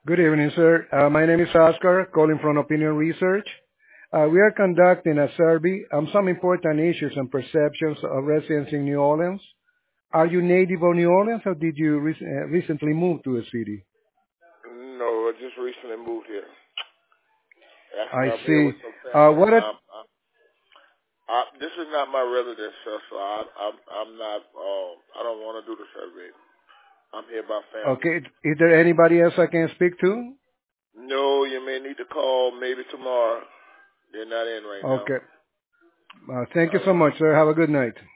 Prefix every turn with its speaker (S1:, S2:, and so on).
S1: Good evening, sir. My name is Oscar, calling from Opinion Research. We are conducting a survey on some important issues and perceptions of residents in New Orleans. Are you native of New Orleans or did you recently move to the city?
S2: No, I just recently moved here. Actually,
S1: I
S2: I'm here
S1: see.
S2: with some family.
S1: What?
S2: This is not my residence, sir, so I'm not. I don't want to do the survey. I'm here by family.
S1: Okay. Is there anybody else I can speak to?
S2: No, you may need to call maybe tomorrow. They're not in right now.
S1: Okay. Thank you
S2: All
S1: so
S2: right.
S1: much, sir. Have a good night.